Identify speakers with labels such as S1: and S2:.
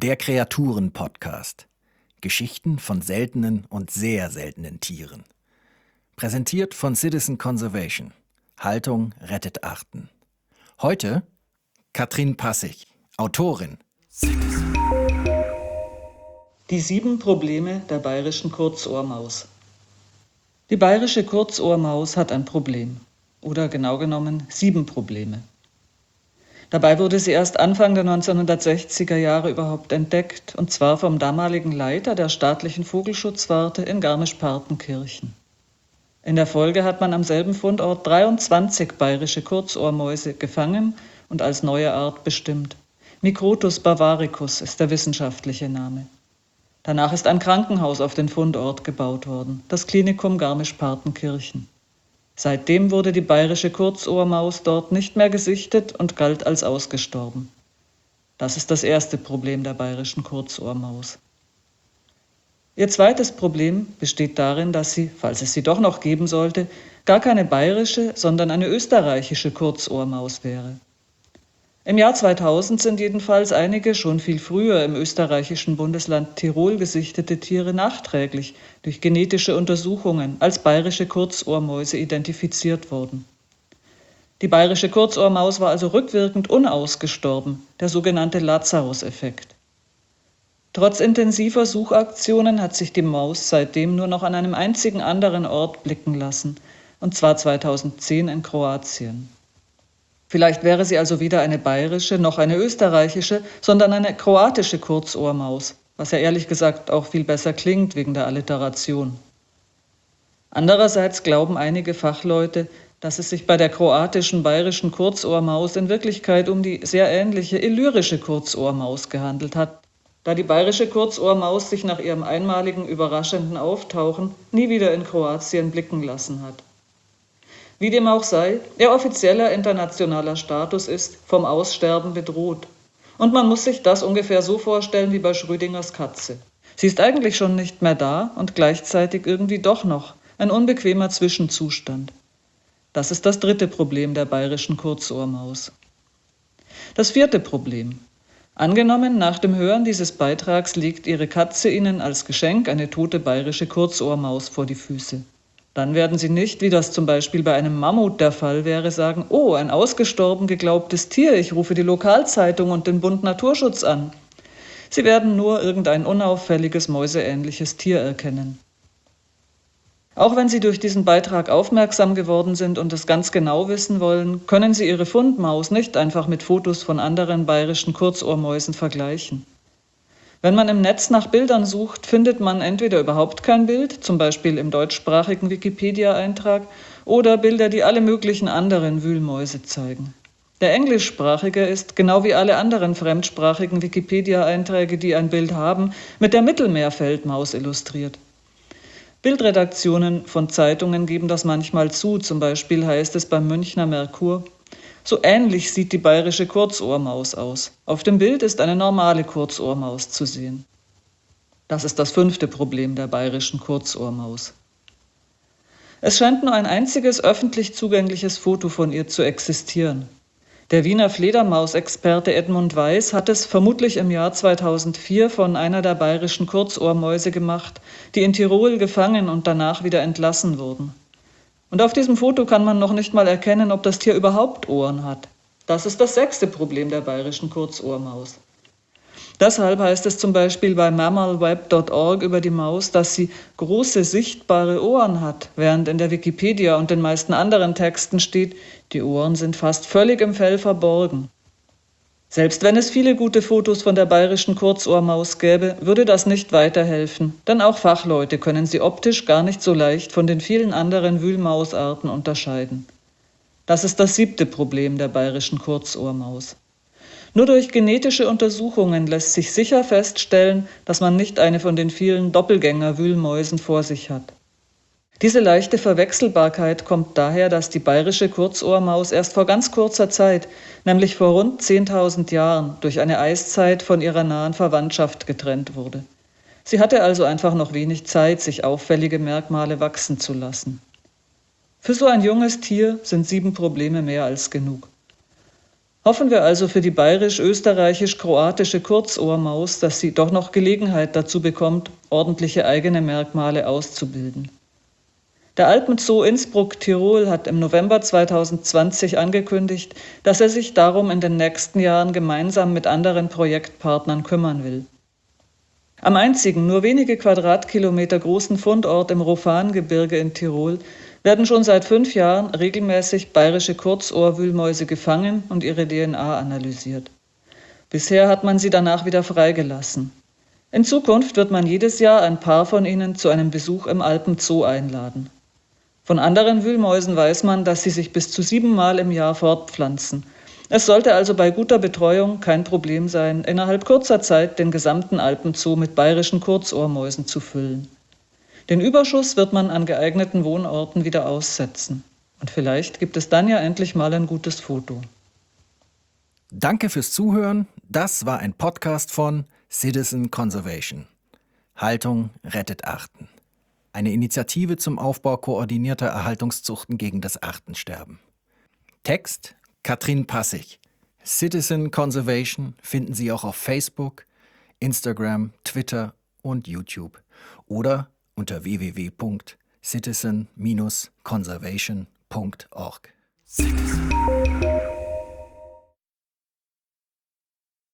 S1: Der Kreaturen-Podcast. Geschichten von seltenen und sehr seltenen Tieren. Präsentiert von Citizen Conservation. Haltung rettet Arten. Heute Katrin Passig, Autorin.
S2: Die 7 Probleme der bayerischen Kurzohrmaus. Die bayerische Kurzohrmaus hat ein Problem. Oder genau genommen 7 Probleme. Dabei wurde sie erst Anfang der 1960er Jahre überhaupt entdeckt, und zwar vom damaligen Leiter der staatlichen Vogelschutzwarte in Garmisch-Partenkirchen. In der Folge hat man am selben Fundort 23 bayerische Kurzohrmäuse gefangen und als neue Art bestimmt. Microtus bavaricus ist der wissenschaftliche Name. Danach ist ein Krankenhaus auf den Fundort gebaut worden, das Klinikum Garmisch-Partenkirchen. Seitdem wurde die bayerische Kurzohrmaus dort nicht mehr gesichtet und galt als ausgestorben. Das ist das erste Problem der bayerischen Kurzohrmaus. Ihr zweites Problem besteht darin, dass sie, falls es sie doch noch geben sollte, gar keine bayerische, sondern eine österreichische Kurzohrmaus wäre. Im Jahr 2000 sind jedenfalls einige schon viel früher im österreichischen Bundesland Tirol gesichtete Tiere nachträglich durch genetische Untersuchungen als bayerische Kurzohrmäuse identifiziert worden. Die bayerische Kurzohrmaus war also rückwirkend unausgestorben, der sogenannte Lazarus-Effekt. Trotz intensiver Suchaktionen hat sich die Maus seitdem nur noch an einem einzigen anderen Ort blicken lassen, und zwar 2010 in Kroatien. Vielleicht wäre sie also weder eine bayerische noch eine österreichische, sondern eine kroatische Kurzohrmaus, was ja ehrlich gesagt auch viel besser klingt wegen der Alliteration. Andererseits glauben einige Fachleute, dass es sich bei der kroatischen bayerischen Kurzohrmaus in Wirklichkeit um die sehr ähnliche illyrische Kurzohrmaus gehandelt hat, da die bayerische Kurzohrmaus sich nach ihrem einmaligen überraschenden Auftauchen nie wieder in Kroatien blicken lassen hat. Wie dem auch sei, ihr offizieller internationaler Status ist vom Aussterben bedroht. Und man muss sich das ungefähr so vorstellen wie bei Schrödingers Katze. Sie ist eigentlich schon nicht mehr da und gleichzeitig irgendwie doch noch ein unbequemer Zwischenzustand. Das ist das dritte Problem der bayerischen Kurzohrmaus. Das vierte Problem. Angenommen, nach dem Hören dieses Beitrags legt Ihre Katze Ihnen als Geschenk eine tote bayerische Kurzohrmaus vor die Füße. Dann werden Sie nicht, wie das zum Beispiel bei einem Mammut der Fall wäre, sagen, oh, ein ausgestorben geglaubtes Tier, ich rufe die Lokalzeitung und den Bund Naturschutz an. Sie werden nur irgendein unauffälliges, mäuseähnliches Tier erkennen. Auch wenn Sie durch diesen Beitrag aufmerksam geworden sind und es ganz genau wissen wollen, können Sie Ihre Fundmaus nicht einfach mit Fotos von anderen bayerischen Kurzohrmäusen vergleichen. Wenn man im Netz nach Bildern sucht, findet man entweder überhaupt kein Bild, zum Beispiel im deutschsprachigen Wikipedia-Eintrag, oder Bilder, die alle möglichen anderen Wühlmäuse zeigen. Der englischsprachige ist, genau wie alle anderen fremdsprachigen Wikipedia-Einträge, die ein Bild haben, mit der Mittelmeerfeldmaus illustriert. Bildredaktionen von Zeitungen geben das manchmal zu, zum Beispiel heißt es beim Münchner Merkur: So ähnlich sieht die bayerische Kurzohrmaus aus. Auf dem Bild ist eine normale Kurzohrmaus zu sehen. Das ist das 5. Problem der bayerischen Kurzohrmaus. Es scheint nur ein einziges öffentlich zugängliches Foto von ihr zu existieren. Der Wiener Fledermausexperte Edmund Weiß hat es vermutlich im Jahr 2004 von einer der bayerischen Kurzohrmäuse gemacht, die in Tirol gefangen und danach wieder entlassen wurden. Und auf diesem Foto kann man noch nicht mal erkennen, ob das Tier überhaupt Ohren hat. Das ist das 6. Problem der bayerischen Kurzohrmaus. Deshalb heißt es zum Beispiel bei mammalweb.org über die Maus, dass sie große sichtbare Ohren hat, während in der Wikipedia und den meisten anderen Texten steht, die Ohren sind fast völlig im Fell verborgen. Selbst wenn es viele gute Fotos von der bayerischen Kurzohrmaus gäbe, würde das nicht weiterhelfen, denn auch Fachleute können sie optisch gar nicht so leicht von den vielen anderen Wühlmausarten unterscheiden. Das ist das 7. Problem der bayerischen Kurzohrmaus. Nur durch genetische Untersuchungen lässt sich sicher feststellen, dass man nicht eine von den vielen Doppelgänger-Wühlmäusen vor sich hat. Diese leichte Verwechselbarkeit kommt daher, dass die bayerische Kurzohrmaus erst vor ganz kurzer Zeit, nämlich vor rund 10.000 Jahren, durch eine Eiszeit von ihrer nahen Verwandtschaft getrennt wurde. Sie hatte also einfach noch wenig Zeit, sich auffällige Merkmale wachsen zu lassen. Für so ein junges Tier sind 7 Probleme mehr als genug. Hoffen wir also für die bayerisch-österreichisch-kroatische Kurzohrmaus, dass sie doch noch Gelegenheit dazu bekommt, ordentliche eigene Merkmale auszubilden. Der Alpenzoo Innsbruck-Tirol hat im November 2020 angekündigt, dass er sich darum in den nächsten Jahren gemeinsam mit anderen Projektpartnern kümmern will. Am einzigen, nur wenige Quadratkilometer großen Fundort im Rofangebirge in Tirol werden schon seit 5 Jahren regelmäßig bayerische Kurzohrwühlmäuse gefangen und ihre DNA analysiert. Bisher hat man sie danach wieder freigelassen. In Zukunft wird man jedes Jahr ein Paar von ihnen zu einem Besuch im Alpenzoo einladen. Von anderen Wühlmäusen weiß man, dass sie sich bis zu 7 Mal im Jahr fortpflanzen. Es sollte also bei guter Betreuung kein Problem sein, innerhalb kurzer Zeit den gesamten Alpenzoo mit bayerischen Kurzohrmäusen zu füllen. Den Überschuss wird man an geeigneten Wohnorten wieder aussetzen. Und vielleicht gibt es dann ja endlich mal ein gutes Foto.
S1: Danke fürs Zuhören. Das war ein Podcast von Citizen Conservation. Haltung rettet Arten. Eine Initiative zum Aufbau koordinierter Erhaltungszuchten gegen das Artensterben. Text Katrin Passig. Citizen Conservation finden Sie auch auf Facebook, Instagram, Twitter und YouTube oder unter www.citizen-conservation.org.